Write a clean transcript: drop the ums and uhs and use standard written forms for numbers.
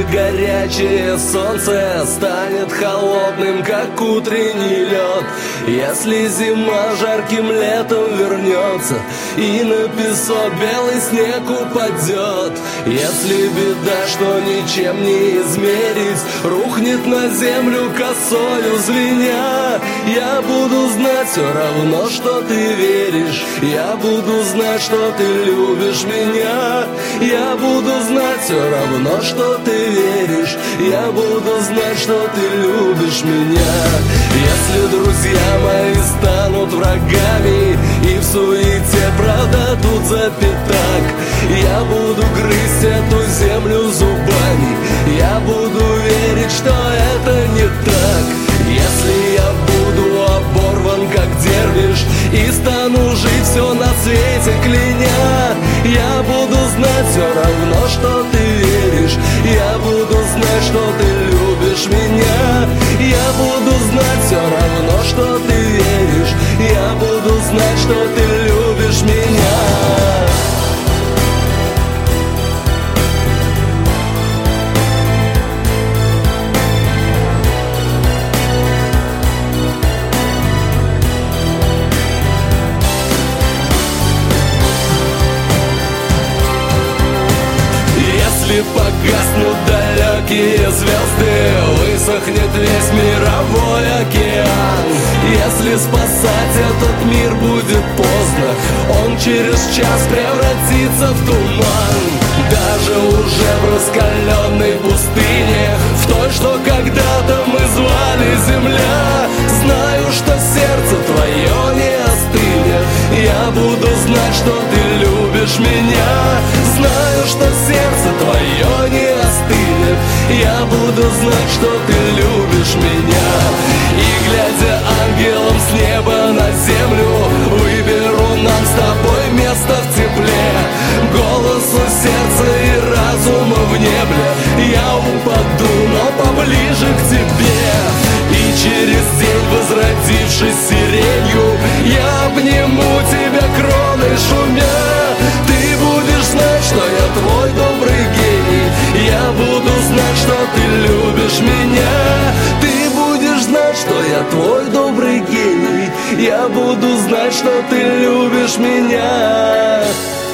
горячее солнце станет холодным, как утренний лед. Если зима жарким летом вернется и на песок белый снег упадет, если беда, что ничем не измерить, рухнет на землю косою звеня, я буду знать все равно, что ты веришь, я буду знать, что ты любишь меня, я буду знать все равно, что ты веришь, я буду знать, что ты любишь меня. Если друзья мои станут врагами и в суете продадут за пятак, я буду грызть эту землю зубами, я буду верить, что это не так. Если я буду оборван, как дервиш, и стану жить все на свете кляня, я буду знать все равно, что ты веришь, я буду знать, что ты любишь меня, я буду знать все равно, что ты веришь, я буду знать, что ты любишь меня. Если погаснут далекие звезды, высохнет весь мировой океан. Если спасать этот мир будет поздно, он через час превратится в туман. Даже уже в раскаленной пустыне, в той, что когда-то мы звали земля, знаю, что сердце твое не остынет, я буду знать, что ты любишь меня, знаю, что сердце твое не остынет, я буду знать, что ты любишь меня. И глядя ангелом с неба на землю, выберу нам с тобой место в тепле, голосу сердца и разума в небе, я упаду, но поближе к тебе. И через день, возродившись сиренью, я обниму тебя кроной шумя. Ты будешь знать, что я твой добрый гений, я буду знать, что ты любишь меня. Ты будешь знать, что я твой добрый гений, я буду знать, что ты любишь меня.